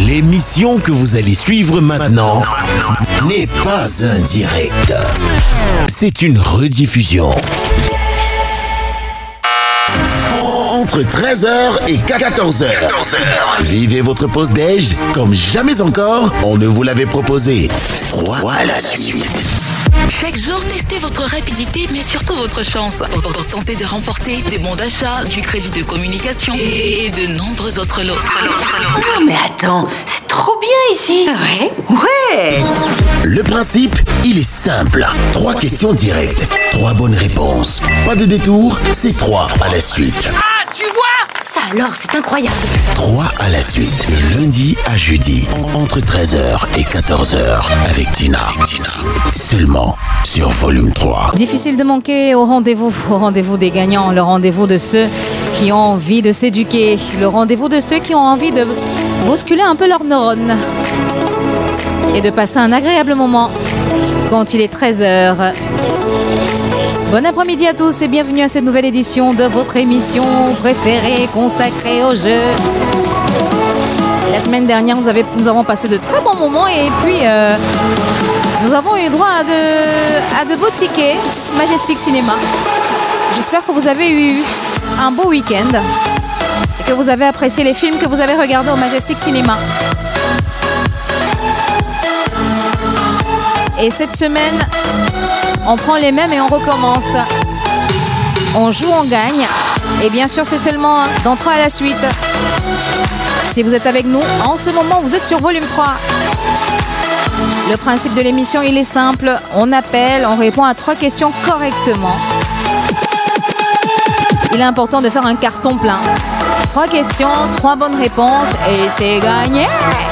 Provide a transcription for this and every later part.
L'émission que vous allez suivre maintenant n'est pas un direct. C'est une rediffusion. Entre 13h et 14h. Vivez votre pause déj comme jamais encore on ne vous l'avait proposé. 3 à la suite. Chaque jour, testez votre rapidité, mais surtout votre chance pour tenter de remporter des bons d'achat, du crédit de communication et de nombreux autres lots. Non mais attends, c'est trop bien ici. Ouais. Ouais. Le principe, il est simple. 3 questions directes, 3 bonnes réponses. Pas de détour, c'est 3 à la suite. Ah, tu vois? Ça alors, c'est incroyable. 3 à la suite, de lundi à jeudi, entre 13h et 14h, avec Tina. Seulement sur Volume 3. Difficile de manquer au rendez-vous des gagnants, le rendez-vous de ceux qui ont envie de s'éduquer, le rendez-vous de ceux qui ont envie de bousculer un peu leurs neurones et de passer un agréable moment quand il est 13h. Bon après-midi à tous et bienvenue à cette nouvelle édition de votre émission préférée consacrée aux jeux. La semaine dernière, nous avons passé de très bons moments et puis nous avons eu droit à de beaux tickets Majestic Cinéma. J'espère que vous avez eu un beau week-end et que vous avez apprécié les films que vous avez regardés au Majestic Cinéma. Et cette semaine, on prend les mêmes et on recommence. On joue, on gagne. Et bien sûr, c'est seulement dans 3 à la suite. Si vous êtes avec nous, en ce moment, vous êtes sur Volume 3. Le principe de l'émission, il est simple. On appelle, on répond à 3 questions correctement. Il est important de faire un carton plein. 3 questions, 3 bonnes réponses et c'est gagné.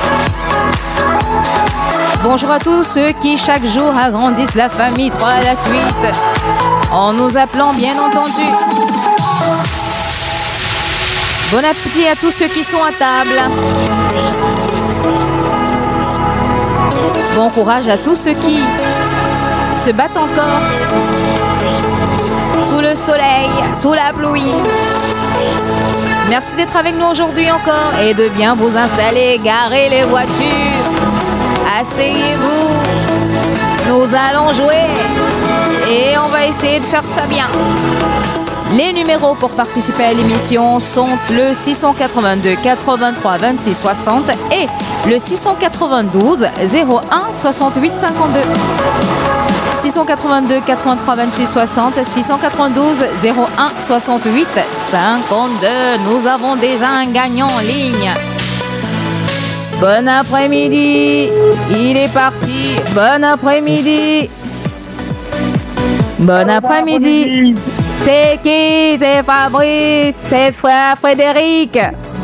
Bonjour à tous ceux qui chaque jour agrandissent la famille 3 à la suite. En nous appelant bien entendu. Bon appétit à tous ceux qui sont à table. Bon courage à tous ceux qui se battent encore sous le soleil, sous la pluie. Merci d'être avec nous aujourd'hui encore et de bien vous installer, garer les voitures. Asseyez-vous, nous allons jouer et on va essayer de faire ça bien. Les numéros pour participer à l'émission sont le 682 83 26 60 et le 692 01 68 52. 682 83 26 60, 692 01 68 52. Nous avons déjà un gagnant en ligne. Bon après-midi, il est parti. Bon après-midi. Bon après-midi. C'est qui? C'est Fabrice, c'est Frédéric.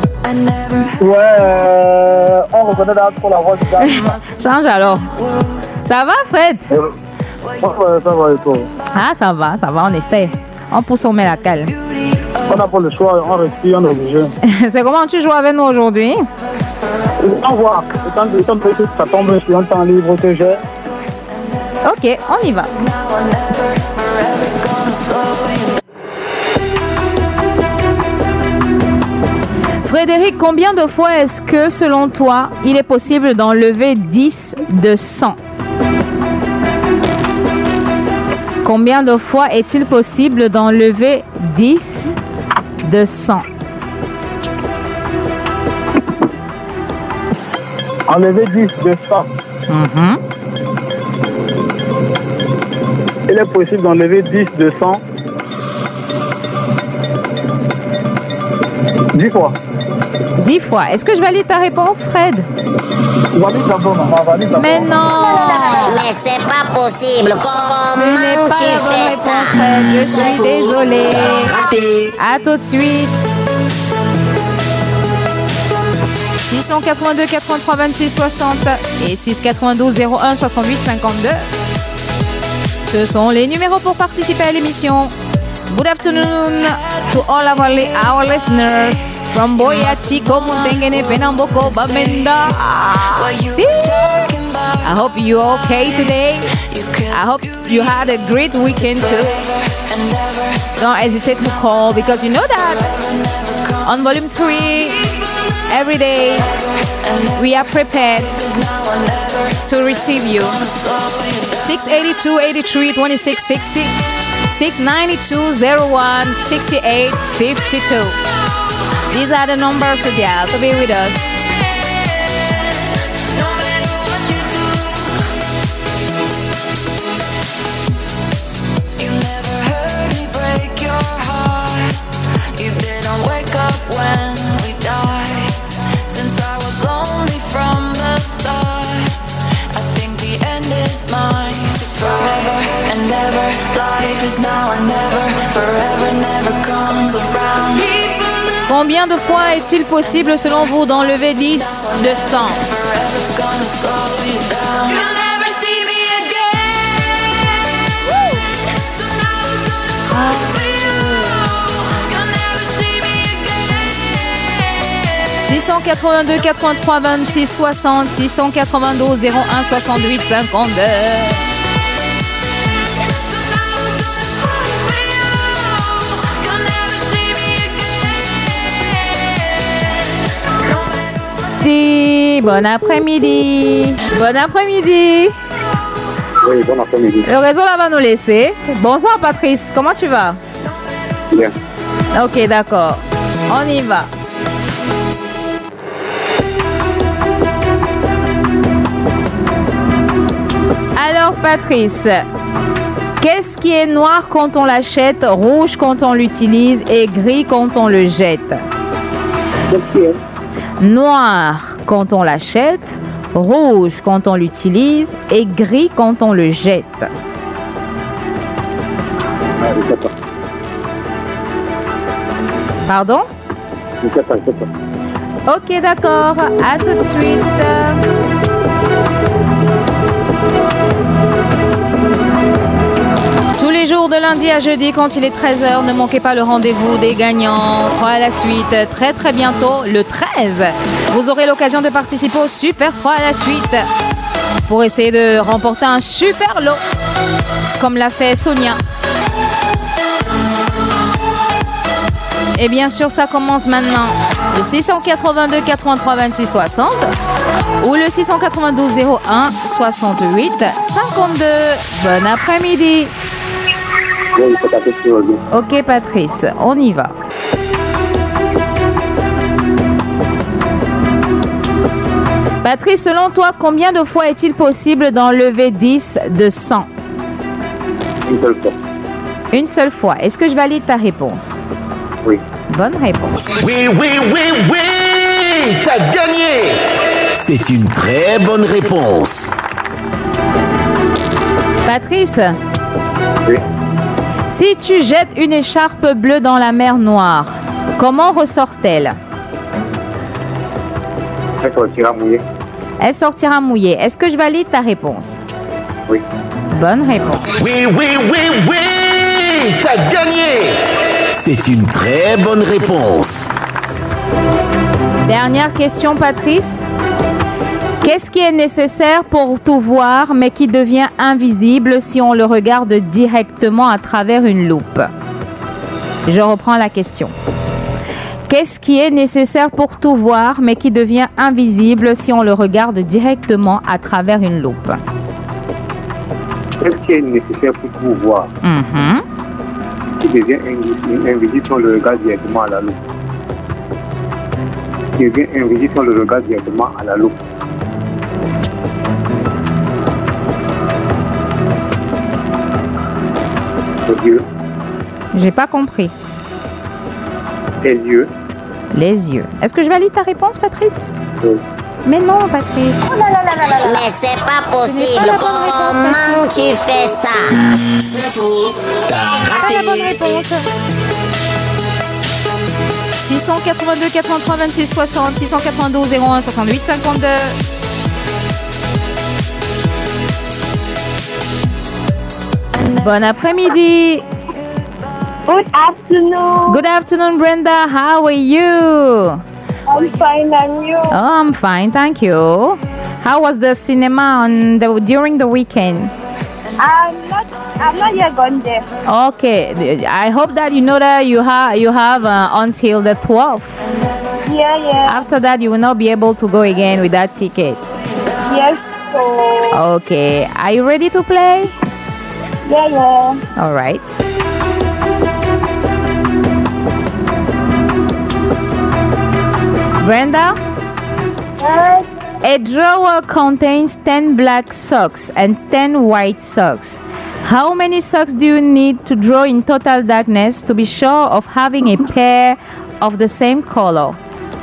Ouais, on reconnaît là pour la voix du gars. Change alors. Ça va, Fred? Ça va et toi? Ah, ça va, on essaie. On pousse, on met la cale. On n'a pas le choix, on respire, on est obligé. C'est comment tu joues avec nous aujourd'hui? On voit, étant donné que ça tombe sur un temps libre que j'ai. Ok, on y va. Frédéric, combien de fois est-ce que, selon toi, il est possible d'enlever 10 de 100? Combien de fois est-il possible d'enlever 10 de 100? Enlever 10 de 100. Il est possible d'enlever 10 de 100 10 fois. 10 fois. Est-ce que je valide ta réponse, Fred? Valide d'abord, mais non! Mais c'est pas possible. Comment pas tu fais ça? Fred. Je suis désolée. Raté. À tout de suite. 682 83 26 60 et 692 01 68 52. Ce sont les numéros pour participer à l'émission. Good afternoon to all our listeners from Boyati, Komutengene, Penamboko, Bamenda. I hope you're okay today. I hope you had a great weekend too. Don't hesitate to call because you know that on Volume 3 every day We are prepared to receive you. 682 83 26 60, 692 01 68 52. These are the numbers to dial to be with us. When we died, since I was lonely from the start, I think the end is mine. Forever and ever, life is now or never. Forever never comes around. Combien de fois est-il possible selon vous d'enlever 10 de 100? Forever's gonna slow you down. You'll never see me again. So now it's gonna call for you. You'll never see me again. 682 83 26 60, 692 01 68 52. Bon après-midi. Bon après-midi. Oui, bon après-midi. Le réseau là va nous laisser. Bonsoir Patrice, comment tu vas? Bien. Ok, d'accord. On y va. Alors Patrice, qu'est-ce qui est noir quand on l'achète, rouge quand on l'utilise et gris quand on le jette? Qu'est-ce qui est? Noir quand on l'achète, rouge quand on l'utilise et gris quand on le jette. Ah, je sais pas. Pardon? Je sais pas. Ok, d'accord. À tout de suite. Tous les jours de lundi à jeudi quand il est 13h, ne manquez pas le rendez-vous des gagnants. 3 à la suite, très très bientôt, le 13. Vous aurez l'occasion de participer au Super 3 à la suite pour essayer de remporter un super lot comme l'a fait Sonia. Et bien sûr, ça commence maintenant. Le 682 83 26 60 ou le 692 01 68 52. Bon après-midi. Oui, c'est pas possible. Ok Patrice, on y va. Patrice, selon toi, combien de fois est-il possible d'enlever 10 de 100? Une seule fois. Une seule fois. Est-ce que je valide ta réponse? Oui. Bonne réponse. Oui, oui, oui, oui! T'as gagné! C'est une très bonne réponse. Patrice, Oui. si tu jettes une écharpe bleue dans la mer Noire, comment ressort-elle? Elle sortira mouillée. Elle sortira mouillée. Est-ce que je valide ta réponse? Oui. Bonne réponse. Oui, oui, oui, oui! T'as gagné! C'est une très bonne réponse. Dernière question, Patrice. Qu'est-ce qui est nécessaire pour tout voir, mais qui devient invisible si on le regarde directement à travers une loupe? Je reprends la question. Qu'est-ce qui est nécessaire pour tout voir, mais qui devient invisible si on le regarde directement à travers une loupe? Qu'est-ce qui est nécessaire pour tout voir? Qui devient invisible si on le regarde directement à la loupe. Qui devient invisible si on le regarde directement à la loupe. Les yeux. J'ai pas compris. Les yeux. Les yeux. Est-ce que je valide ta réponse, Patrice? Oui. Mais non, Patrice. Mais c'est pas possible. Comment tu fais ça? C'est faux. T'as Pas la bonne raté. réponse. 682 83 26 60, 692 01 68 52. Bon après-midi. Good afternoon. Good afternoon, Brenda. How are you? I'm fine, and you? Oh, I'm fine, thank you. How was the cinema during the weekend? I'm not yet gone there. Okay, I hope that you know that you have until the 12th. Yeah. After that, you will not be able to go again with that ticket. Yes, so. Okay. Are you ready to play? Yeah. All right. Brenda? Yes. A drawer contains 10 black socks and 10 white socks. How many socks do you need to draw in total darkness to be sure of having a pair of the same color?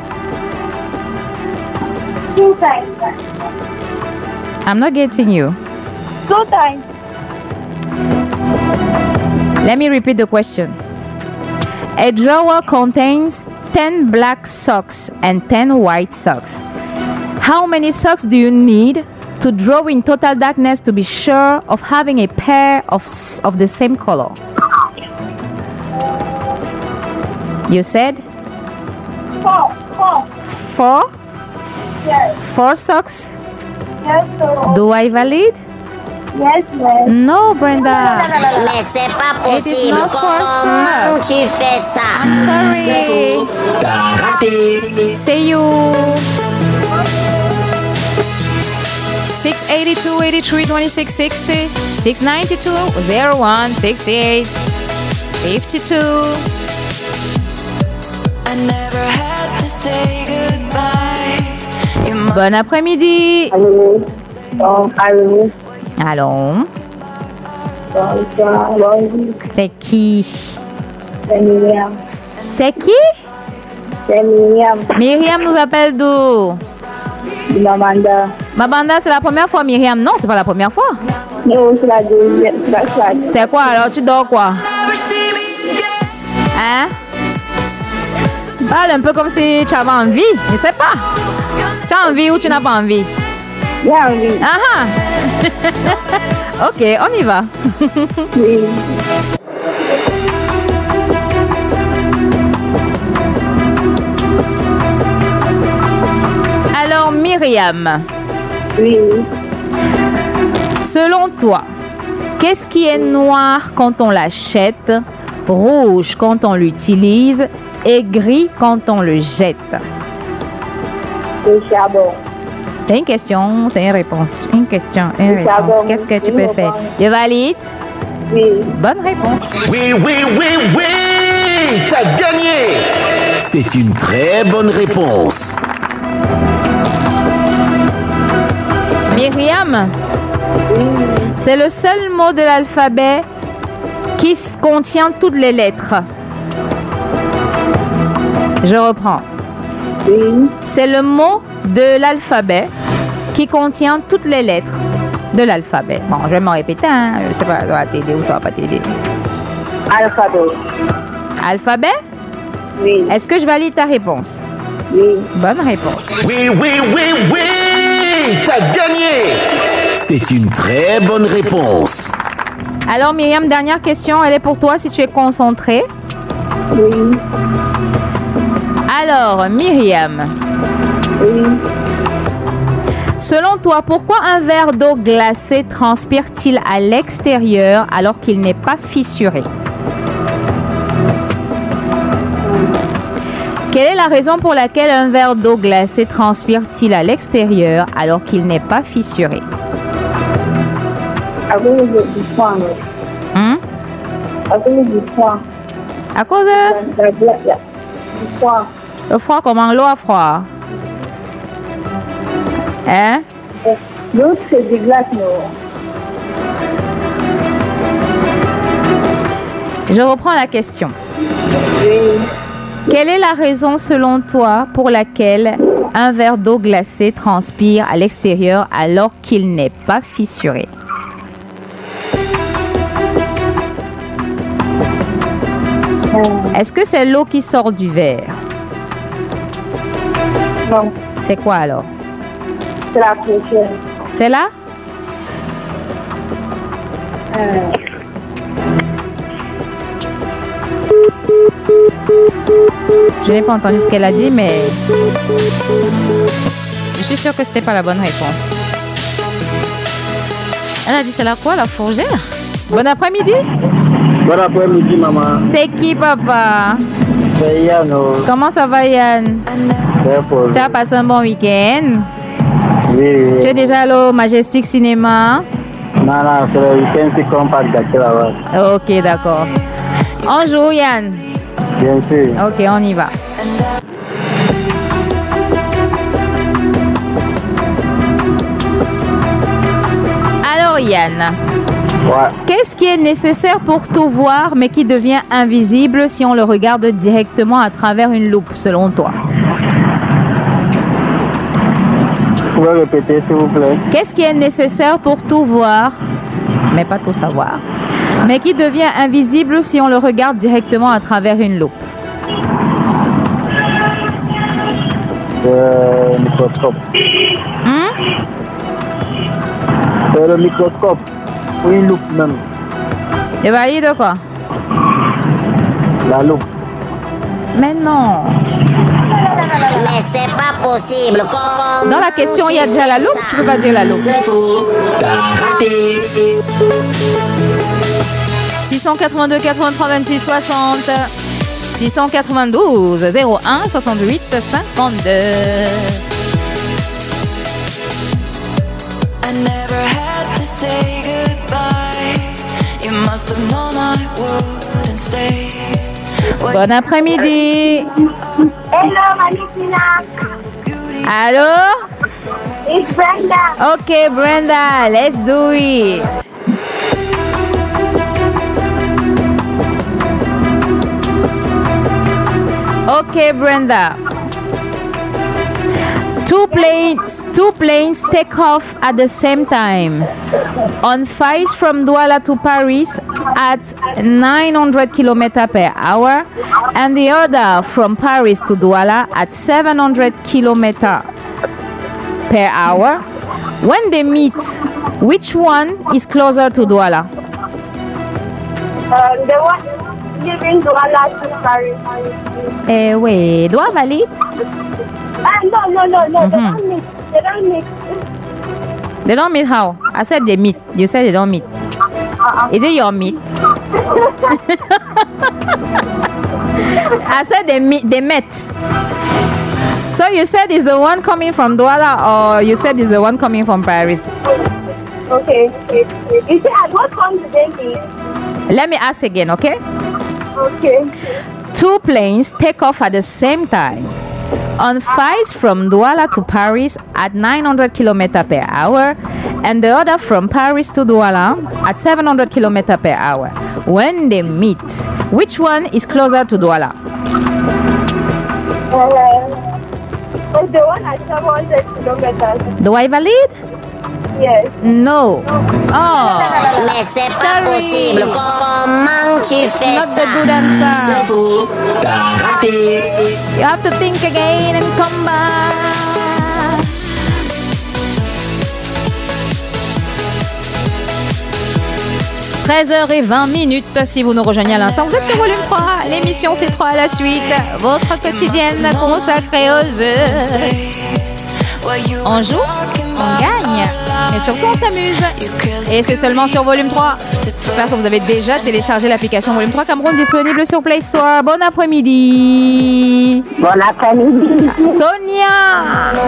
2 times. I'm not getting you. 2 times. Let me repeat the question. A drawer contains 10 black socks and 10 white socks. How many socks do you need to draw in total darkness to be sure of having a pair of the same color? You said? 4. 4? Yes. 4 socks? Yes, so. Do I valid? Yes. No, Brenda. Mais c'est pas It is possible. not for Comment tu fais ça? I'm sorry. T'as raté. See you. 682 83 26 60 692 01 68 52. I never had to say goodbye. You might Bon après-midi. Allô. Allô. Allons. Bonsoir. Bonjour. C'est qui? C'est Myriam. C'est qui? C'est Myriam. Myriam nous appelle d'où? De Mamanda. Mabanda, c'est la première fois, Myriam? Non, c'est pas la première fois. Non, c'est la deuxième. C'est quoi alors? Tu dors quoi? never see me again. Hein? Parle un peu comme si tu avais envie. Je sais pas. Tu as envie ou tu n'as pas envie? Bien, oui. Ah ah. Ok, on y va. Oui. Alors, Myriam, Oui. selon toi, qu'est-ce qui est noir quand on l'achète, rouge quand on l'utilise et gris quand on le jette? Le charbon. C'est une question, c'est une réponse. Une question, une réponse. Charbon. Qu'est-ce que tu Une peux faire? réponse. Je valide. Oui. Bonne réponse. Oui. T'as gagné. C'est une très bonne réponse. Myriam, c'est le seul mot de l'alphabet qui contient toutes les lettres. Je reprends. Oui. C'est le mot de l'alphabet qui contient toutes les lettres de l'alphabet. Bon, je vais me répéter, hein. Je sais pas, ça va t'aider ou ça va pas t'aider. Alphabet. Alphabet? Oui. Est-ce que je valide ta réponse? Oui. Bonne réponse. Oui. T'as gagné. C'est une très bonne réponse. Alors Myriam, dernière question, elle est pour toi si tu es concentrée. Oui. Alors Myriam, Oui. selon toi, pourquoi un verre d'eau glacée transpire-t-il à l'extérieur alors qu'il n'est pas fissuré? Quelle est la raison pour laquelle un verre d'eau glacée transpire-t-il à l'extérieur alors qu'il n'est pas fissuré? À cause du froid. À cause du froid. À cause Du froid. de froid, comment l'eau a froid? Hein? L'autre, c'est des glaces, non. Je reprends la question. Oui. Quelle est la raison selon toi pour laquelle un verre d'eau glacée transpire à l'extérieur alors qu'il n'est pas fissuré? Est-ce que c'est l'eau qui sort du verre? Non. C'est quoi alors? C'est la pression. C'est là? Je n'ai pas entendu ce qu'elle a dit, mais je suis sûre que c'était pas la bonne réponse. Elle a dit c'est la quoi, la fourgère? Bon après-midi. Bon après-midi, maman. C'est qui, papa? C'est Yann. Comment ça va, Yann? Tu as passé un bon week-end? Oui. Tu es déjà allé au Majestic Cinéma? Non, c'est le week-end qui compact là-bas. Ok, d'accord. On joue, Yann? Bien sûr. Ok, on y va. Alors, Yann, qu'est-ce qui est nécessaire pour tout voir, mais qui devient invisible si on le regarde directement à travers une loupe, selon toi? Vous pouvez répéter, s'il vous plaît? Qu'est-ce qui est nécessaire pour tout voir, mais pas tout savoir, mais qui devient invisible si on le regarde directement à travers une loupe? Le microscope. C'est le microscope. Ou une loupe même. Tu valides quoi? La loupe. Mais non. Mais c'est pas possible. Comment Dans la question, il y a déjà la loupe, tu peux pas dire la loupe. C'est faux, t'as raté. 682 83 26 60 692 01 68 52. I never had to say goodbye. You must have known I wouldn't stay. Bon après-midi. Hello, Valentina. Allô? It's Brenda. Ok, Brenda, let's do it. Okay, Brenda. Two planes take off at the same time. On flights from Douala to Paris at 900 km per hour, and the other from Paris to Douala at 700 km per hour. When they meet, which one is closer to Douala? The one leaving Douala to Paris. Eh oui, Douala valide? No. They don't meet. They don't meet how? I said they meet. You said they don't meet. Is it your meet? I said they met. So you said it's the one coming from Douala, or you said it's the one coming from Paris? Okay. You say at what time do they meet? Let me ask again, okay? Okay. Two planes take off at the same time on flights from Douala to Paris at 900 km per hour, and the other from Paris to Douala at 700 km per hour. When they meet, which one is closer to Douala? The one at 700 kilometers. Do I valid? Yes. No. Oh. Mais c'est pas possible. Comment tu fais Not ça? the good answer. C'est faux, t'as raté. You have to think again and come back. « 13h20 si vous nous rejoignez à l'instant. Vous êtes sur Volume 3. L'émission c'est 3 à la suite. Votre quotidienne consacrée aux jeux. On joue, on gagne, mais surtout on s'amuse. Et c'est seulement sur Volume 3. J'espère que vous avez déjà téléchargé l'application Volume 3 Cameroun disponible sur Play Store. Bon après-midi. Bon après-midi. Sonia.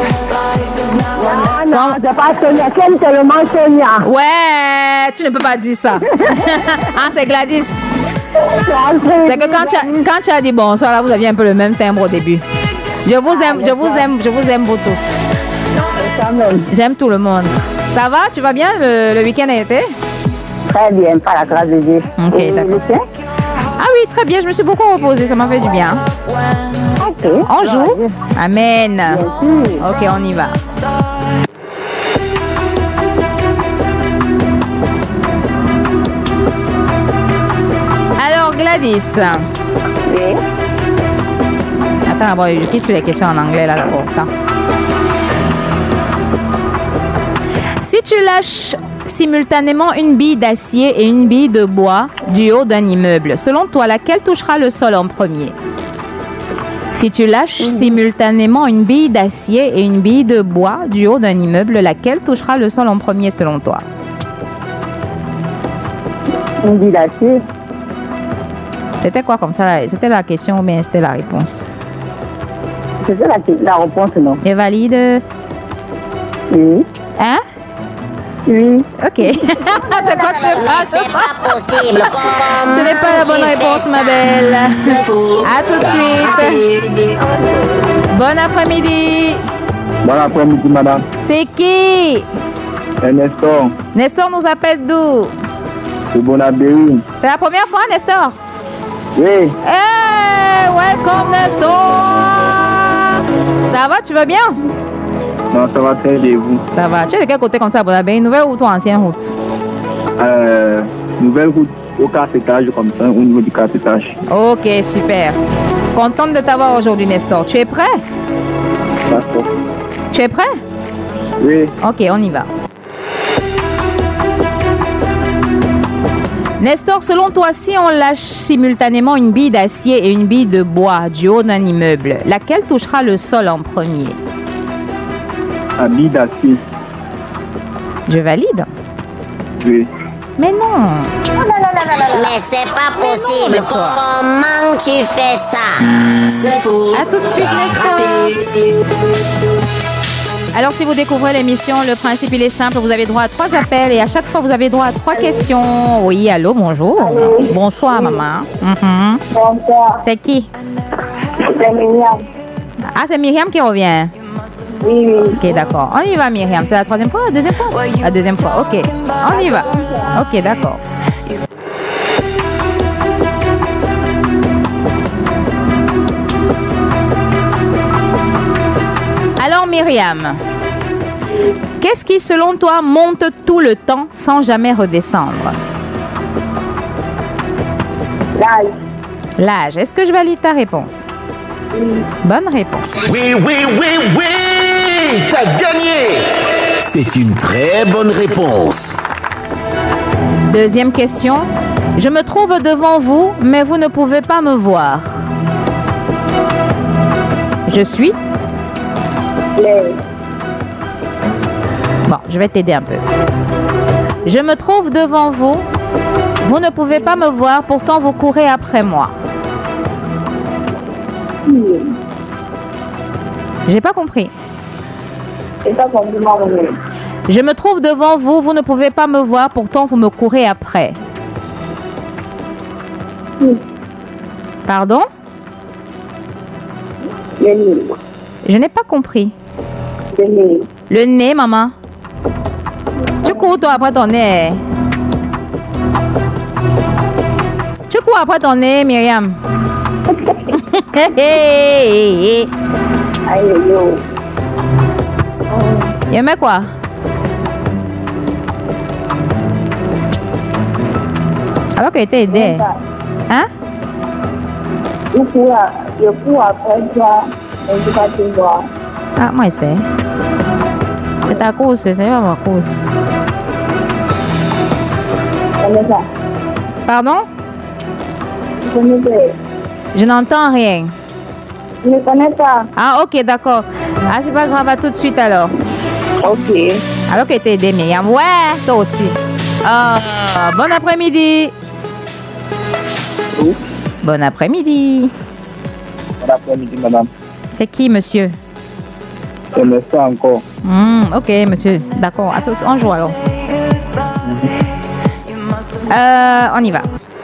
Non, c'est pas Sonia. Quelle tellement Sonia? Ouais, tu ne peux pas dire ça. Ah, c'est Gladys. C'est que quand tu as dit bonsoir, là, vous aviez un peu le même timbre au début. Je vous aime vous tous. J'aime tout le monde. Ça va? Tu vas bien? Le week-end a été? Très bien, par la grâce de Dieu. Ok, d'accord. Ah oui, très bien. Je me suis beaucoup reposée. Ça m'a fait du bien. Ok. On joue? Amen. Ok, on y va. Alors, Gladys. Oui. Attends, d'abord, je quitte sur les questions en anglais là d'abord. Attends. Si tu lâches simultanément une bille d'acier et une bille de bois du haut d'un immeuble, selon toi, laquelle touchera le sol en premier? Si tu lâches simultanément une bille d'acier et une bille de bois du haut d'un immeuble, laquelle touchera le sol en premier selon toi? Une bille d'acier. C'était quoi comme ça? C'était la question ou bien c'était la réponse? C'était la réponse, non? Et valide? Oui. Hein? Oui. Ok. C'est quoi ce C'est pas possible. Ce n'est pas la bonne réponse, ma belle. À tout de suite. Bon après-midi. Bon après-midi, madame. C'est qui? Nestor. Nestor nous appelle d'où? C'est Bonabéry. C'est la première fois, Nestor? Oui. Hey, welcome, Nestor. Ça va, tu vas bien? Non, ça va très bien, vous. Ça va. Tu es de quel côté comme ça, Bonabéry? Nouvelle route ou ancienne route? Nouvelle route au 4 étages, comme ça, au niveau du 4 étages. Ok, super. Contente de t'avoir aujourd'hui, Nestor. Tu es prêt? D'accord. Tu es prêt? Oui. Ok, on y va. Nestor, selon toi, si on lâche simultanément une bille d'acier et une bille de bois du haut d'un immeuble, laquelle touchera le sol en premier? La bille d'acier. Je valide. Oui. Mais non. Mais c'est pas possible. Comment tu fais ça? C'est faux. À tout de suite, Nestor. Alors, si vous découvrez l'émission, le principe, il est simple. Vous avez droit à 3 appels et à chaque fois, vous avez droit à 3 questions. Oui, allô, bonjour. Allô. Bonsoir, maman. Bonsoir. C'est qui? C'est Myriam. Ah, c'est Myriam qui revient. Oui. Ok, d'accord. On y va, Myriam. C'est la 3e fois, la 2e fois? La 2e fois, ok. On y va. Ok, d'accord. Alors, Myriam, qu'est-ce qui, selon toi, monte tout le temps sans jamais redescendre? L'âge. L'âge. Est-ce que je valide ta réponse? Oui. Bonne réponse. Oui, oui, oui, oui! T'as gagné! C'est une très bonne réponse. 2e question. Je me trouve devant vous, mais vous ne pouvez pas me voir. Je suis? Bon, je vais t'aider un peu. Je me trouve devant vous. Vous ne pouvez pas me voir, pourtant vous courez après moi. J'ai pas compris. J'ai pas compris, maman. Je me trouve devant vous. Vous ne pouvez pas me voir, pourtant vous me courez après. Pardon? Le nez. Je n'ai pas compris. Le nez. Le nez, maman. Tu cours toi après ton nez. Tu cours après ton nez, Myriam. Hey. Aïe, yo. Il met quoi? Alors que tu étais aidé. Hein? Je cours après toi, mais je ne peux pas te voir. Ah, moi, c'est. C'est ta course, c'est pas ma course. Pardon? Je n'entends rien. Je ne connais pas. Ah, ok, d'accord. Ah, c'est pas grave, à tout de suite alors. Ok. Alors que t'es aidé, Myriam. Ouais, toi aussi. Bon après-midi. Bon après-midi. Bon après-midi, madame. C'est qui, monsieur? C'est Nestor encore. Ok, monsieur. D'accord. À tout, on joue alors. On y va.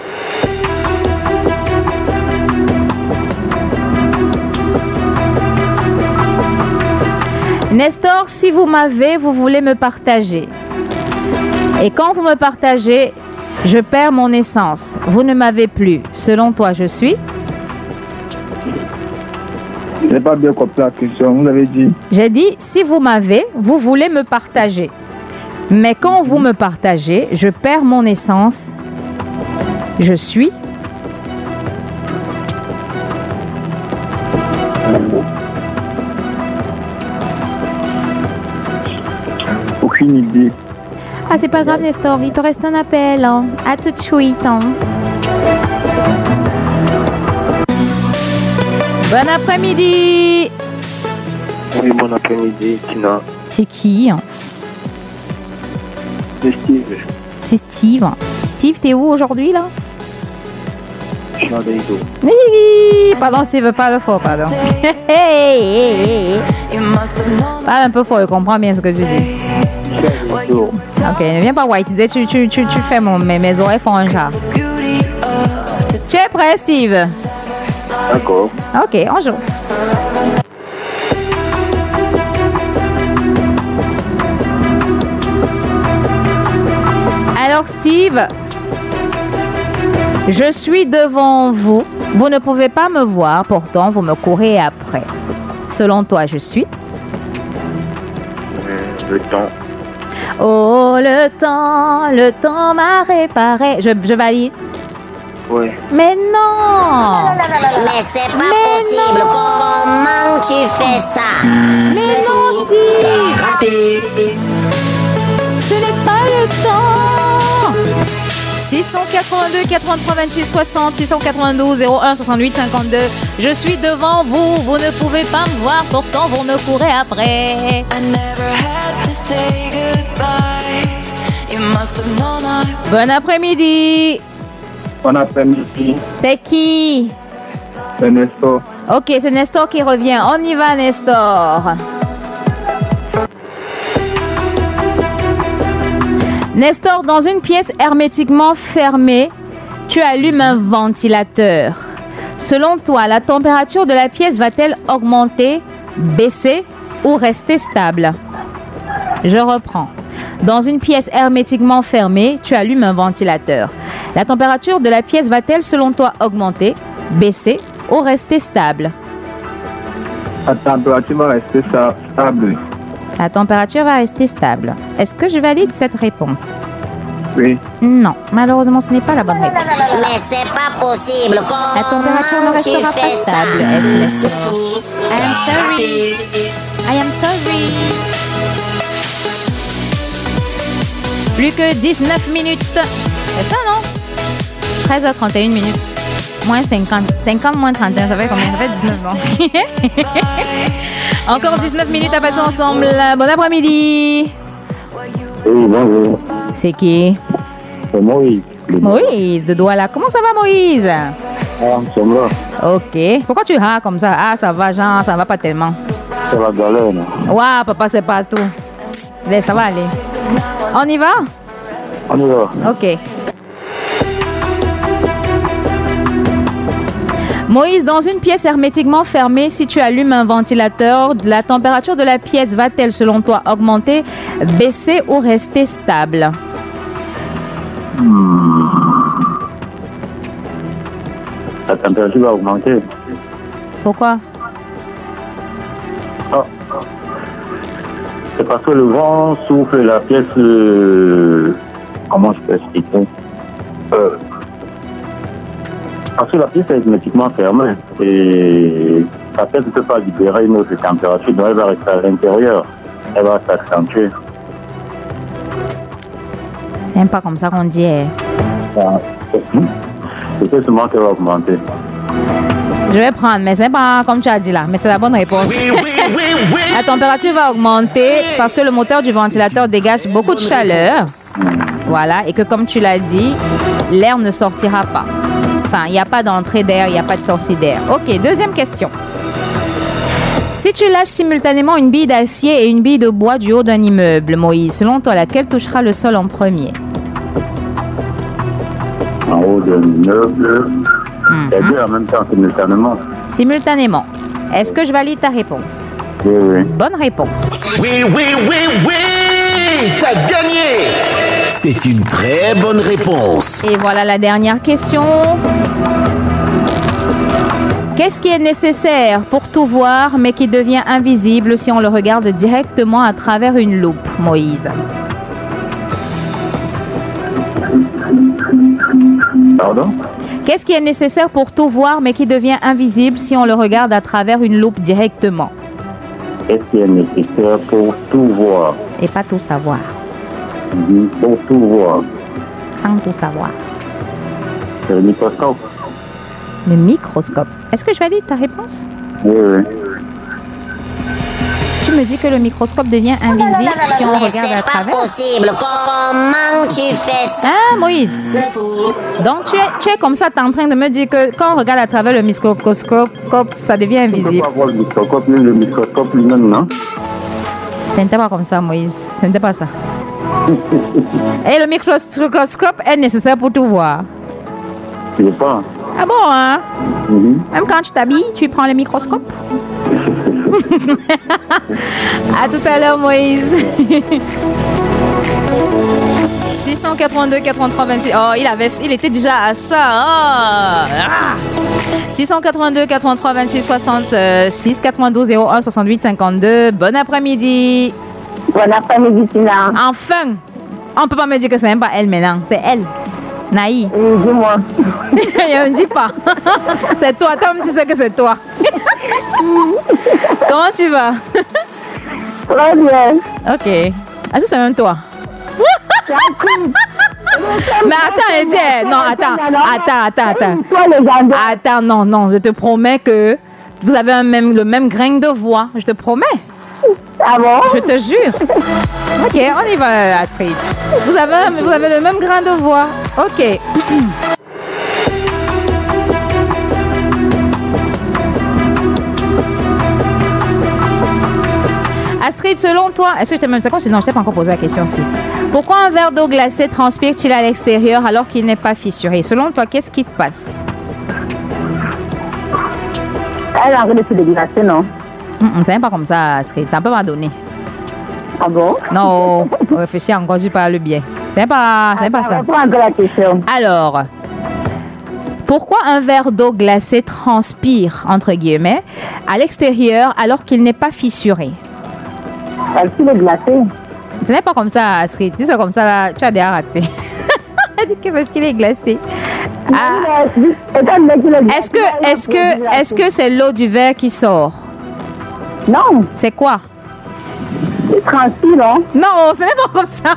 Nestor, si vous m'avez, vous voulez me partager. Et quand vous me partagez, je perds mon essence. Vous ne m'avez plus. Selon toi, je suis? Je n'ai pas bien compris la question. Vous avez dit? J'ai dit, si vous m'avez, vous voulez me partager. Mais quand vous me partagez, je perds mon essence. Je suis? Aucune idée. Ah, c'est pas grave, Nestor. Il te reste un appel. Hein. À tout de suite. Hein. Bon après-midi. Oui, bon après-midi, Tina. C'est qui? Hein? C'est Steve. C'est Steve. Steve, t'es où aujourd'hui, là? Pardon, s'il veut pas le fort, pardon. Parle un peu fort, je comprends bien ce que tu dis. Ok, ne viens pas whiteiser, tu fais mes oreilles font un chat. Tu es prêt, Steve? D'accord. Ok, on joue. Alors, Steve, je suis devant vous. Vous ne pouvez pas me voir, pourtant vous me courez après. Selon toi, je suis? Le temps. Oh, le temps m'a réparé. Je valide. Oui. Mais non! Mais c'est pas possible. Comment tu fais ça? Mais non, Steve! Raté. Ce n'est pas le temps! 682 83 26 60 692 01 68 52. Je suis devant vous, vous ne pouvez pas me voir, pourtant vous me courez après. I never had to say goodbye. You must have known I Bon après-midi. Bon après-midi. C'est qui? C'est Nestor. Ok, c'est Nestor qui revient. On y va, Nestor. Nestor, dans une pièce hermétiquement fermée, tu allumes un ventilateur. Selon toi, la température de la pièce va-t-elle augmenter, baisser ou rester stable? Je reprends. Dans une pièce hermétiquement fermée, tu allumes un ventilateur. La température de la pièce va-t-elle, selon toi, augmenter, baisser ou rester stable? La température va rester stable. La température va rester stable. Est-ce que je valide cette réponse? Oui. Non, malheureusement, ce n'est pas la bonne réponse. Mais c'est pas possible. La température ne Comment tu restera pas fais ça? stable, est-ce Nestor? I am sorry. I am sorry. Plus que 19 minutes. C'est ça, non? 13h31 minutes. Moins 50. 50 moins 31, ça fait combien? Ça fait 19 ans. Encore 19 minutes à passer ensemble. Bon après-midi. Oui, bonjour. C'est qui? C'est Moïse. Moïse de Douala. Comment ça va, Moïse? Ah, nous sommes là. Ok. Pourquoi tu as comme ça? Ah, ça va, Jean, ça va pas tellement. C'est la galère, non? Waouh, papa, c'est pas tout. Mais ça va aller. On y va? On y va. Ok. Moïse, dans une pièce hermétiquement fermée, si tu allumes un ventilateur, la température de la pièce va-t-elle, selon toi, augmenter, baisser ou rester stable? La température va augmenter. Pourquoi? Ah. C'est parce que le vent souffle la pièce. Comment je peux expliquer? Parce que la pièce est hermétiquement fermée et la pièce ne peut pas libérer une autre température, donc elle va rester à l'intérieur. Elle va s'accentuer. C'est même pas comme ça qu'on dit. C'est seulement qu'elle va augmenter. Je vais prendre, mais c'est pas comme tu as dit là, mais c'est la bonne réponse. La température va augmenter parce que le moteur du ventilateur dégage beaucoup de chaleur. Voilà, et que comme tu l'as dit, l'air ne sortira pas. Enfin, il n'y a pas d'entrée d'air, il n'y a pas de sortie d'air. Ok, deuxième question. Si tu lâches simultanément une bille d'acier et une bille de bois du haut d'un immeuble, Moïse, selon toi, laquelle touchera le sol en premier? En haut d'un immeuble, les deux en même temps, simultanément. Simultanément. Est-ce que je valide ta réponse? Oui, oui. Bonne réponse. Oui, t'as gagné. C'est une très bonne réponse. Et voilà la dernière question. Qu'est-ce qui est nécessaire pour tout voir, mais qui devient invisible si on le regarde directement à travers une loupe, Moïse? Pardon? Qu'est-ce qui est nécessaire pour tout voir, mais qui devient invisible si on le regarde à travers une loupe directement? Qu'est-ce qui est nécessaire pour tout voir? Et pas tout savoir. Pour tout voir. Sans tout savoir. C'est le microscope. Le microscope. Est-ce que je valide ta réponse? Oui, oui. Tu me dit que le microscope devient invisible si on Mais regarde à c'est pas travers. possible. Comment tu fais ça? Ah, Moïse. Donc, tu es comme ça, tu es en train de me dire que quand on regarde à travers le microscope, ça devient On ne peut invisible. pas voir le microscope lui-même, non? Ce n'était pas comme ça, Moïse. Ce n'était pas ça. Et le microscope est nécessaire pour tout voir. Je ne sais pas. Ah bon, hein? Même quand tu t'habilles, tu prends le microscope? À tout à l'heure, Moïse. 682 83 26. Oh, il était déjà à ça. Oh. 682 83 26 66 92 01 68 52. Bon après-midi. Bon après-midi, Tina. Enfin, on peut pas me dire que c'est même pas elle maintenant, c'est elle. Naï. Dis-moi. Je me dis pas. C'est toi, Tom, tu sais que c'est toi. Comment tu vas? Très bien. Ok. Ah, ça, c'est même toi. Mais attends, Etienne. Non, attends. Attends, non, je te promets que vous avez le même grain de voix. Je te promets. Ah bon? Je te jure. Ok, on y va, Astrid. Vous avez le même grain de voix. Ok. Astrid, selon toi, est-ce que je t'ai même... Non, je t'ai pas encore posé la question aussi. Pourquoi un verre d'eau glacée transpire-t-il à l'extérieur alors qu'il n'est pas fissuré? Selon toi, qu'est-ce qui se passe? Elle a envie de se déglacer, non? C'est même pas comme ça, Astrid. Ça peut pas donner. Ah bon? Non, réfléchis encore, tu parles bien. C'est pas ça. Reprends un peu la question. Alors, pourquoi un verre d'eau glacée transpire, entre guillemets, à l'extérieur alors qu'il n'est pas fissuré? Parce qu'il est glacé. Ce n'est pas comme ça, Astrid. Si c'est comme ça, là, tu as déjà raté. Elle dit que parce qu'il est glacé. Ah. Est-ce que c'est l'eau du verre qui sort? Non. C'est quoi? Il transpire, non? Non, ce n'est pas comme ça.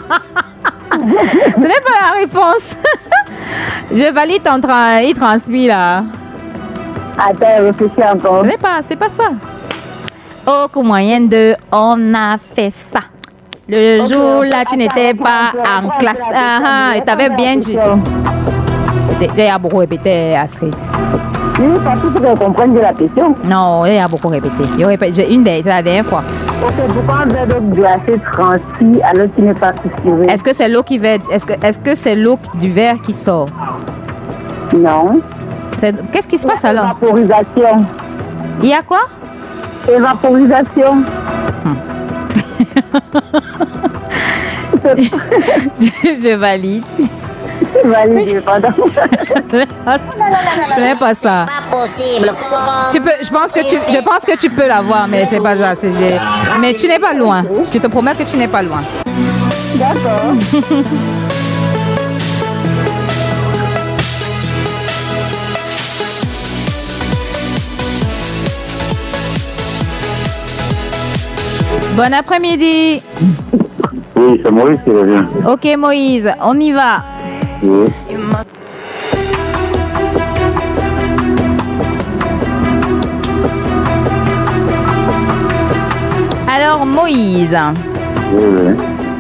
Ce n'est pas la réponse. Je valide ton train. Il transpire là. Attends, réfléchis encore. C'est pas ça. Au cours moyen de on a fait ça. Le jour là, tu n'étais pas en classe. Et tu avais bien dit. J'ai beaucoup répété, Astrid. Oui, parce que tu comprends de la question. Non, il a beaucoup répété. C'est la dernière fois. Ok, pourquoi un verre d'eau glacée transpire alors qu'il n'est pas fissuré? Est-ce que c'est l'eau qui verre? Est-ce que c'est l'eau du verre qui sort? Non. Qu'est-ce qui se passe alors? Évaporisation. Il y a quoi? Évaporisation. Je valide. Ce n'est pas ça. Pas possible. Je pense que tu peux l'avoir, mais c'est pas ça. Mais tu n'es pas loin. Je te promets que tu n'es pas loin. D'accord. Bon après-midi. Oui, c'est Moïse qui revient. Ok, Moïse, on y va. Oui. Alors, Moïse. Oui.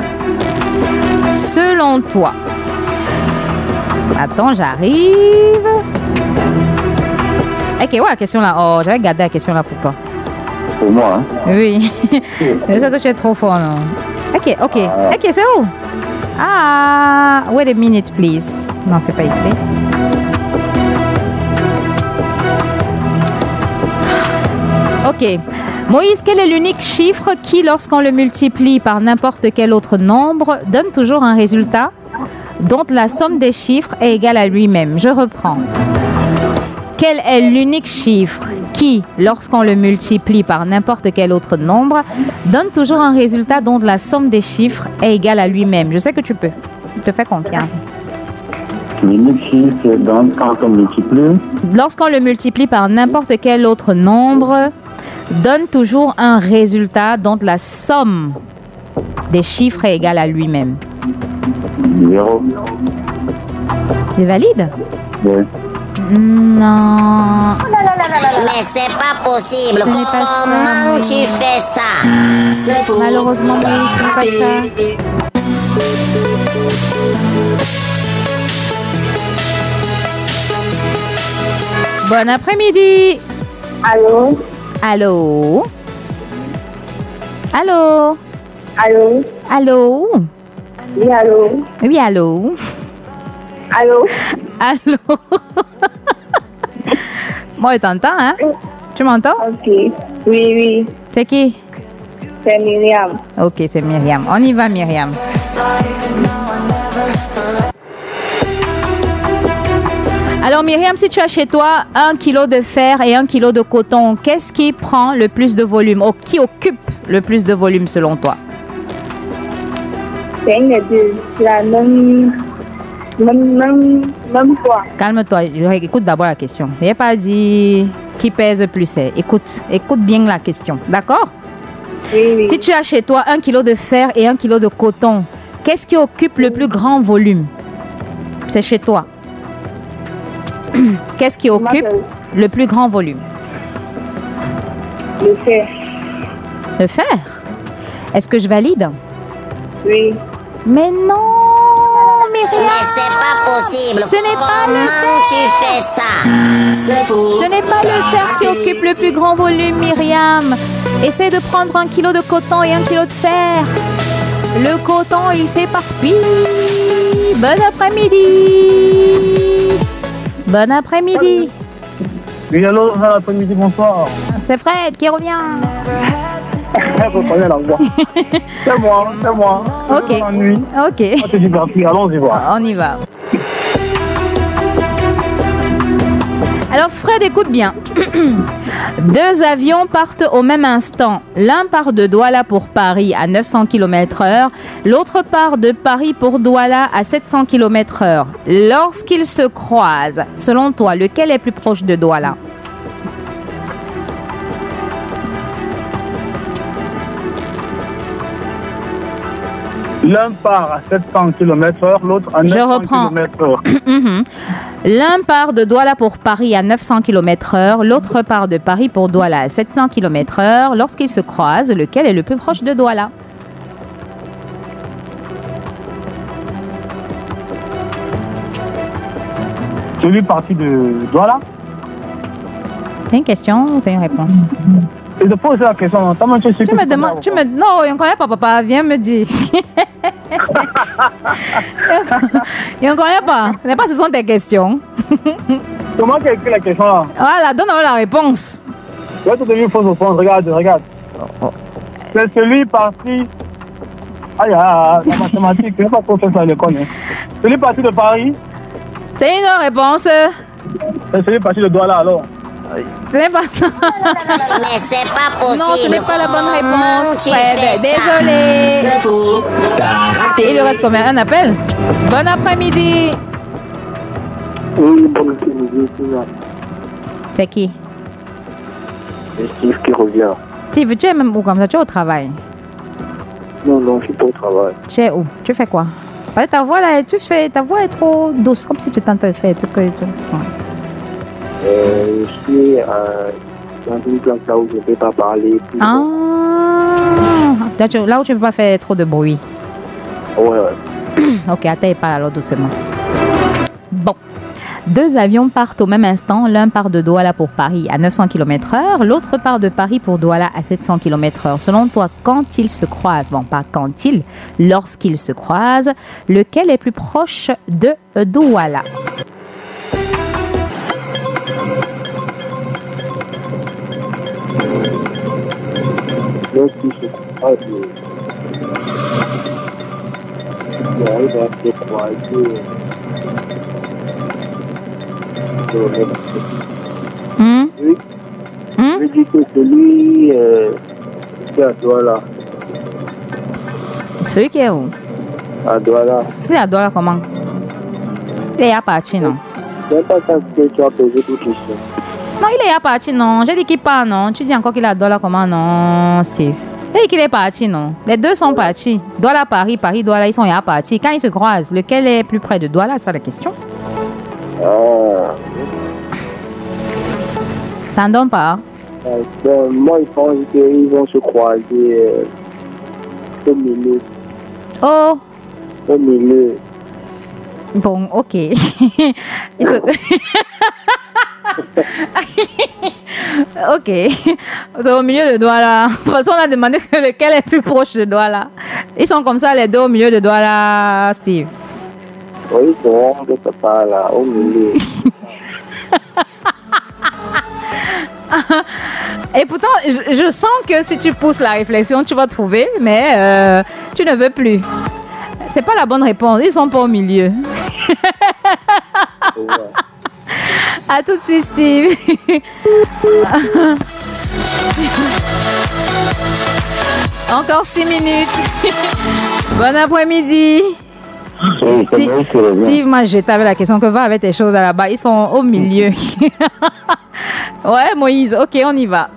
Selon toi. Attends, j'arrive. Ok, ouais, la question là. Oh, j'avais gardé la question là pour toi. Pour moi, hein? Oui. C'est ça que tu es trop fort, non? Ok, c'est où? Ah, wait a minute, please. Non, c'est pas ici. Ok. Moïse, quel est l'unique chiffre qui, lorsqu'on le multiplie par n'importe quel autre nombre, donne toujours un résultat dont la somme des chiffres est égale à lui-même? Je reprends. Quel est l'unique chiffre qui, lorsqu'on le multiplie par n'importe quel autre nombre, donne toujours un résultat dont la somme des chiffres est égale à lui-même? Je sais que tu peux. Je te fais confiance. L'unique chiffre, donc, quand on multiplie. Lorsqu'on le multiplie par n'importe quel autre nombre, donne toujours un résultat dont la somme des chiffres est égale à lui-même. 0. Tu valides? Oui. Non. Mais c'est pas possible. Ce n'est pas ça, Comment mais- tu fais ça? C'est fou. Malheureusement, oui, ce n'est pas ça. Bon après-midi. Allô? Allô? Allô? Allô? Allô? Oui, allô? Oui, allô? Allô? Allô? Moi, je t'entends, hein? Tu m'entends? Ok. Oui, oui. C'est qui? C'est Myriam. Ok, c'est Myriam. On y va, Myriam. Alors, Myriam, si tu as chez toi 1 kilo de fer et 1 kilo de coton, qu'est-ce qui prend le plus de volume ou qui occupe le plus de volume selon toi? C'est une des deux. C'est la même fois. Calme-toi, écoute d'abord la question. Je n'ai pas dit qui pèse plus. Écoute bien la question, d'accord? Oui, oui. Si tu as chez toi 1 kilo de fer et 1 kilo de coton, qu'est-ce qui occupe le plus grand volume? C'est chez toi. Qu'est-ce qui occupe le plus grand volume? Le fer. Le fer. Est-ce que je valide? Oui. Mais non, Myriam. Mais c'est pas possible. Ce n'est pas le Comment tu fais ça? C'est fou. Ce n'est pas le fer qui occupe le plus grand volume, Myriam. Essaie de prendre 1 kilo de coton et 1 kilo de fer. Le coton, il s'éparpille. Bon après-midi. Bon après-midi. Oui, allô, bon après-midi, bonsoir. C'est Fred qui revient. Vous prenez la voix. C'est moi. Ok. Nuit. Ok. On te divertit, allons-y voir. On y va. Alors Fred, écoute bien. 2 avions partent au même instant. L'un part de Douala pour Paris à 900 km/h. L'autre part de Paris pour Douala à 700 km/h. Lorsqu'ils se croisent, selon toi, lequel est plus proche de Douala? L'un part à 700 km/h, l'autre à 900 km/h. L'un part de Douala pour Paris à 900 km/h, l'autre part de Paris pour Douala à 700 km/h. Lorsqu'ils se croisent, lequel est le plus proche de Douala? Celui parti de Douala. C'est une question ou c'est une réponse? Et de poser la question, tu me demandes, non, je ne connais pas, papa, viens me dire. Je ne connais pas. Ce n'est pas, ce sont tes questions. Comment tu as écrit la question là? Voilà, donne-moi la réponse. Tu vas te donner une fausse réponse, regarde. C'est celui parti. Aïe, la mathématique, je n'ai pas trop fait ça à l'école. Hein. Celui parti de Paris. C'est une réponse. C'est celui parti de Douala alors. Ce n'est pas ça. Mais c'est pas possible. Non, ce n'est pas la bonne réponse. Tu Fred. fais ça. Désolé. C'est fou. T'as raté. Il lui reste combien? Un appel? Bon après-midi. Oui, bon après-midi. C'est qui? C'est Steve qui revient. Steve, tu es même où comme ça? Tu es au travail? Non, je suis pas au travail. Tu es où? Tu fais quoi? Parce que ta voix là, ta voix est trop douce, comme si tu t'entendais faire tout que tout. Je suis dans une classe là où je ne peux pas parler. Ah, là où tu ne peux pas faire trop de bruit. Ouais. Ok, attends et parle alors doucement. Bon. 2 avions partent au même instant. L'un part de Douala pour Paris à 900 km/h. L'autre part de Paris pour Douala à 700 km/h. Selon toi, quand ils se croisent, bon, pas quand ils, lorsqu'ils se croisent, lequel est plus proche de Douala? Lorsqu'ils se croisent, ils arrivent à se croiser. Oui. Je dis que celui qui est à Douala. Celui qui est où? À Douala. Il est à Douala comment? Il est à partir, non? C'est pas ça que tu as posé toute question. Non, il est à partir, non. J'ai dit qu'il part, non. Tu dis encore qu'il est à Douala comment? Non, c'est... J'ai dit qu'il est parti, non. Les deux sont partis. Douala, Paris, Paris, Douala, ils sont à partir. Quand ils se croisent, lequel est plus près de Douala? C'est ça la question. Ah. Ça ne donne pas. Bon, moi, je pense qu'ils vont se croiser au milieu. Oh. Au milieu. Bon, ok. Ok. C'est au milieu de doigt là. De toute façon, on a demandé lequel est plus proche de doigt là. Ils sont comme ça, les deux au milieu de doigt là, Steve. Oui, bon, quelque part là, au milieu. Et pourtant, je sens que si tu pousses la réflexion, tu vas trouver, mais tu ne veux plus. C'est pas la bonne réponse. Ils sont pas au milieu. À tout de suite, Steve. Encore 6 minutes. Bon après-midi. Steve, moi, je t'avais la question que va avec tes choses là-bas. Ils sont au milieu. Ouais, Moïse. Ok, on y va.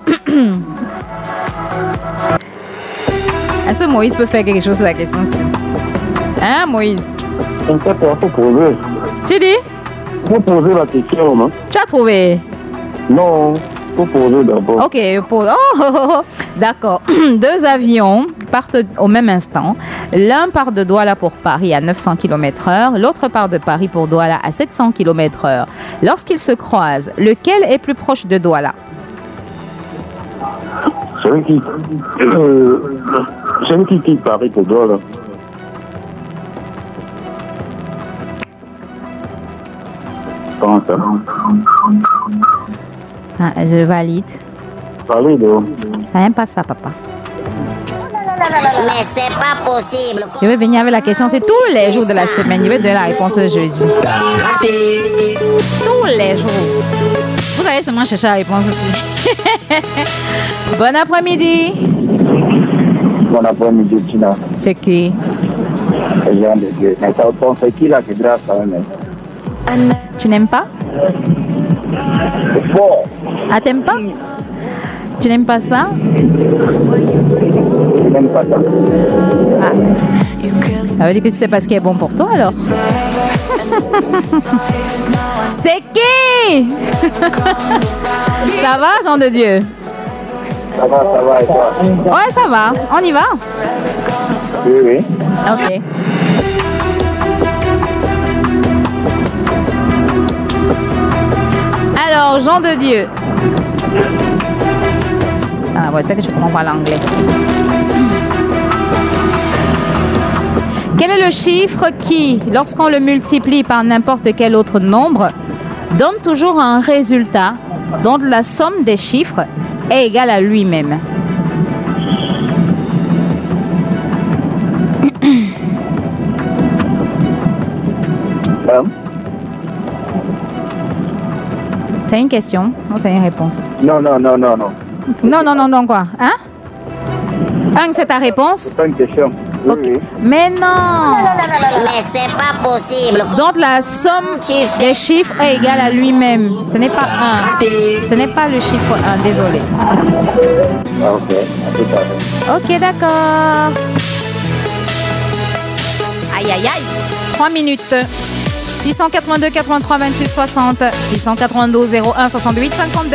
Est-ce que Moïse peut faire quelque chose sur la question-ci? Hein, Moïse? Je ne sais pas, faut poser. Tu dis? Faut poser la question, non? Tu as trouvé? Non, faut poser d'abord. Ok, pose. Oh. D'accord. 2 avions partent au même instant. L'un part de Douala pour Paris à 900 km/h, l'autre part de Paris pour Douala à 700 km/h. Lorsqu'ils se croisent, lequel est plus proche de Douala? Celui qui quitte Paris pour Douala. Comment ça? Ça, je valide. Valide. Ça n'aime pas ça, papa. Mais c'est pas possible. Je vais venir avec la question, c'est tous les jours de la semaine. Je vais donner la réponse jeudi. Tous les jours. Vous allez seulement chercher la réponse aussi. Bon après-midi. Bon après-midi, Tina. C'est qui? Mais ça pense c'est qui là qui grave quand même? Tu n'aimes pas? Bon. Ah, t'aimes pas? Tu n'aimes pas ça? Je n'aime pas ça. Ah. Ça veut dire que c'est pas ce qui est bon pour toi alors? C'est qui? Ça va, Jean de Dieu? Ça va, et toi? Ouais, ça va. On y va? Oui. Ok. Alors, Jean de Dieu. Ah ouais, c'est que je comprends pas l'anglais. Quel est le chiffre qui, lorsqu'on le multiplie par n'importe quel autre nombre, donne toujours un résultat dont la somme des chiffres est égale à lui-même? C'est une question ou c'est une réponse? Non. Non, quoi? Hein? C'est ta réponse? C'est pas une question. Okay. Mais non! Mais c'est pas possible. Donc la somme des chiffres est égale à lui-même. Ce n'est pas 1. Ce n'est pas le chiffre 1, désolé. Ok, à tout à l'heure. Ok, d'accord. Aïe. 3 minutes. 682 83 26 60. 692 01 68 52.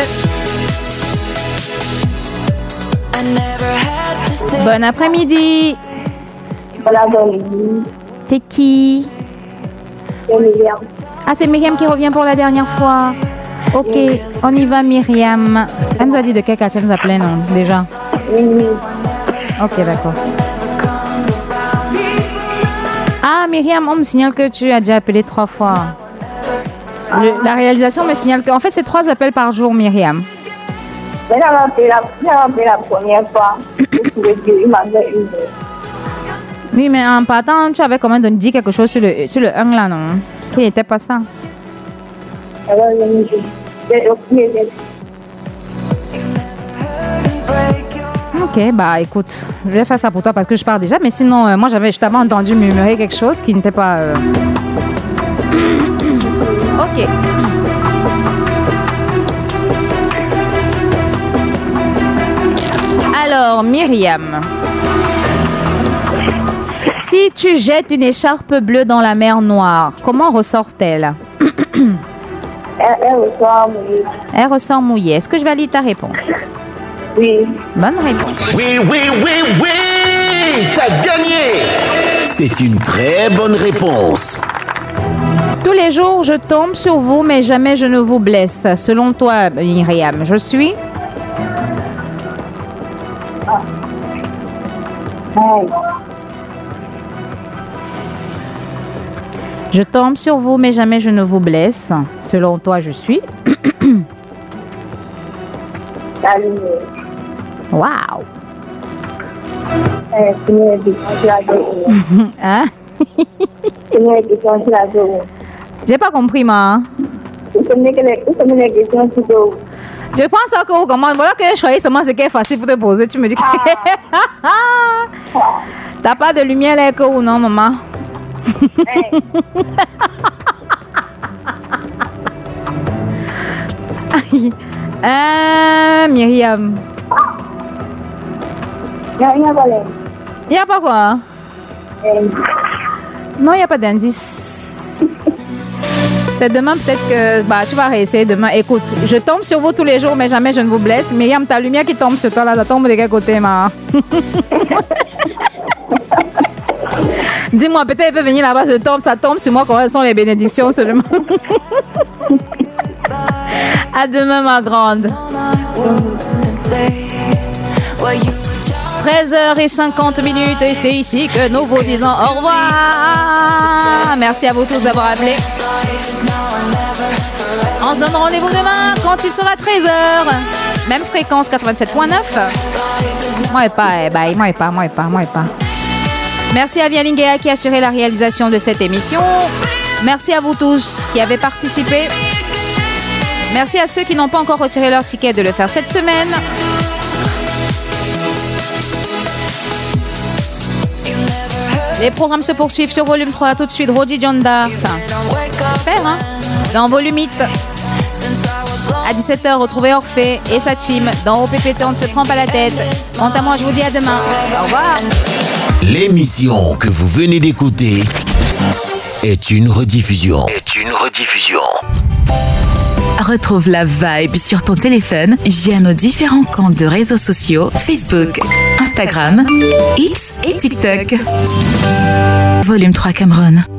Bon après-midi. Bon après-midi. C'est qui? C'est Myriam. Ah, c'est Myriam qui revient pour la dernière fois. Ok, on y va, Myriam. Elle nous a dit de quel quartier elle nous appelait, non, déjà? Oui. Ok, d'accord. Ah, Myriam, on me signale que tu as déjà appelé 3 fois. La réalisation me signale qu'en fait, c'est 3 appels par jour, Myriam. Mais j'avais appelé la première fois. Il m'avait eu. Oui, mais en partant, tu avais quand même dit quelque chose sur le 1 là, non? Qui n'était pas ça. Ok, bah écoute, je vais faire ça pour toi parce que je pars déjà, mais sinon, moi je t'avais entendu murmurer quelque chose qui n'était pas... Ok. Alors, Myriam, si tu jettes une écharpe bleue dans la mer Noire, comment ressort-elle? Elle ressort mouillée. Elle ressort mouillée. Est-ce que je valide ta réponse? Oui. Bonne réponse. Oui, oui, oui, oui! T'as gagné! C'est une très bonne réponse. Tous les jours, je tombe sur vous, mais jamais je ne vous blesse. Selon toi, Myriam, je suis? Je tombe sur vous, mais jamais je ne vous blesse. Selon toi, je suis? La lumière. Waouh! C'est une question sur la journée. Hein? C'est une question sur la journée. J'ai pas compris, moi. C'est une question sur la journée. Je pense que comment voilà que je choisis seulement ce qui est facile pour te poser. Tu me dis que t'as pas de lumière là que ou non, maman? Myriam. Il n'y a pas quoi? Non, il n'y a pas d'indice. C'est demain peut-être que tu vas réessayer demain. Écoute, je tombe sur vous tous les jours, mais jamais je ne vous blesse. Myriam, ta lumière qui tombe sur toi là, ça tombe de quel côté, ma? Dis-moi, peut-être elle peut venir là-bas, ça tombe sur moi, quand sont les bénédictions seulement. À demain, ma grande. 13h50 et c'est ici que nous vous disons au revoir. Merci à vous tous d'avoir appelé. On se donne rendez-vous demain quand il sera 13h. Même fréquence 87.9. Moi et pas. Merci à Vialingea qui a assuré la réalisation de cette émission. Merci à vous tous qui avez participé. Merci à ceux qui n'ont pas encore retiré leur ticket de le faire cette semaine. Les programmes se poursuivent sur volume 3. Tout de suite, Rodi Djonda. Dans volume 8. À 17h, retrouvez Orphée et sa team dans OPPT. On ne se prend pas la tête. Quant à moi, je vous dis à demain. Au revoir. L'émission que vous venez d'écouter est une rediffusion. Retrouve la vibe sur ton téléphone via nos différents comptes de réseaux sociaux Facebook, Instagram, X et TikTok. Volume 3 Cameroun.